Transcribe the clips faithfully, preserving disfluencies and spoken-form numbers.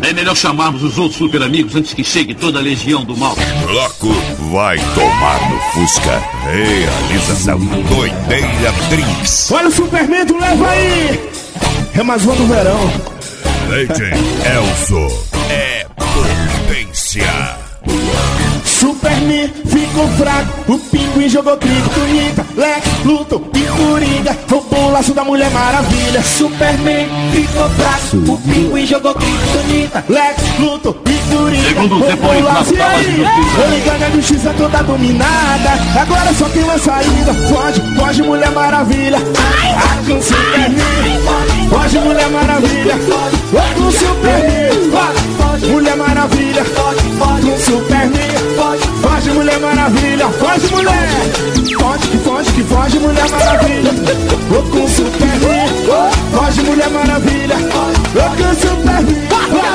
É melhor chamarmos os outros super amigos antes que chegue toda a legião do mal. Bloco vai tomar no Fusca. Realização Doideira Drinks. Olha o Superman, tu leva aí. É mais uma do verão. Legend Elso é potência. Superman ficou fraco, o Pinguim jogou Kryptonita, Lex, Luthor e Coringa roubou o laço da Mulher Maravilha. Superman ficou fraco, o Pinguim jogou Kryptonita, Lex, Luthor e Coringa Segundo os roubou o laço. E aí, a Liga da Justiça toda dominada, agora só tem uma saída. Foge, foge Mulher Maravilha. Ah, com Superman, foge Mulher Maravilha. Ah, com Superman, Mulher Maravilha. Com Superman, foge Mulher Maravilha. Foge mulher, foge que foge que foge Mulher Maravilha. Vou com Superman, foge Mulher Maravilha. Vou com Superman.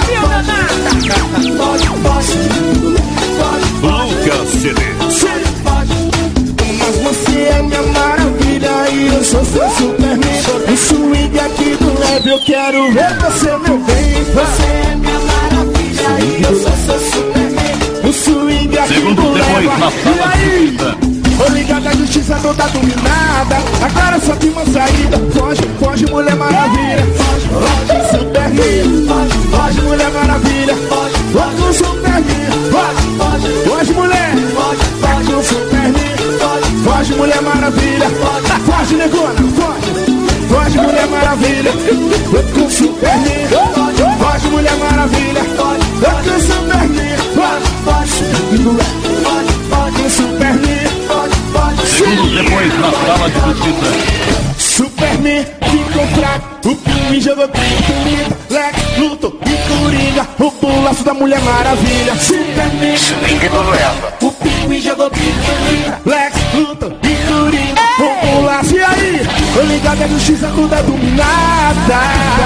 Lucas C D. Mas você é minha maravilha e eu sou seu Superman. O swing aqui do leve, eu quero ver você, meu bem. Você é minha maravilha e eu sou seu Superman. O swing aqui Segundo do leve. depois na sala de visita. Ô, Liga da Justiça toda dominada, agora só tem uma saída. Foge, foge Mulher Maravilha. Foge, foge Superman. Foge, foge Mulher Maravilha. Foge, foge Superman. Foge, foge, foge mulher. Foge, foge Superman. Foge, foge Mulher Maravilha. Foge, foge negona. Foge, foge Mulher Maravilha. Foge com Superman. Foge, foge Mulher Maravilha. Foge, foge com Superman. Foge, foge, foge, foge com Superman. Segundo depois na sala de justiça. Superman ficou fraco, o Pinguim jogou Kryptonita, Lex, Luthor e Coringa roubou o laço da Mulher Maravilha. Superman, Swing do leva. o Pinguim jogou Kryptonita, Lex, Luthor e Coringa roubou o laço. E aí, o Liga da Justiça toda dominada.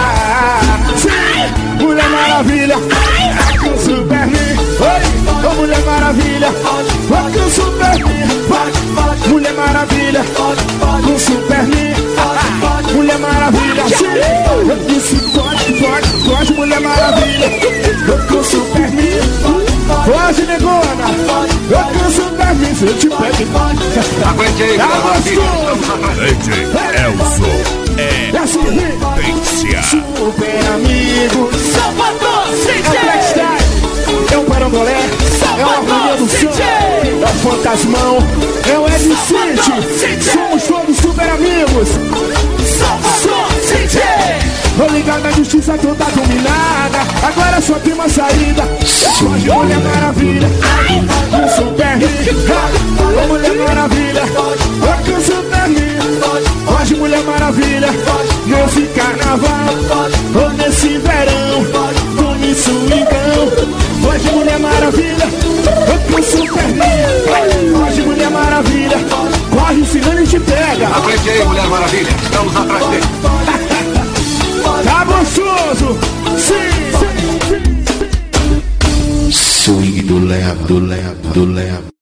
Sim, Mulher Maravilha, com Superman. Oi, ô Mulher Maravilha, com Superman. Mulher Maravilha, com Superman. Mulher Maravilha, sim. Eu disse pode, pode, pode Mulher Maravilha. Com Superman. Foge negona. Eu com Superman. Se eu te pego, Aguente aí, tá Mulher Maravilha. gostoso. Legend Elso é potência. Super amigo. Salvador, É o Black Style, é o Parangolé, é o Harmonia do Som, é o Fantasmão, é o Ed City. Somos todos super amigos. Salvador, C J. Vou ligar na Justiça toda dominada, agora só tem uma saída. Foge Mulher Maravilha, com Superman. Ô Mulher Maravilha, ô com Superman. Foge Mulher Maravilha, nesse carnaval, ou nesse verão, tome swingão. Foge Mulher Maravilha, ô com Superman. Foge Mulher Maravilha, corre senão ele te pega. Aguente aí, Mulher Maravilha. Estamos atrás dele. Tá gostoso? Sim, sim, sim. Swing do leva, do leva, do leva.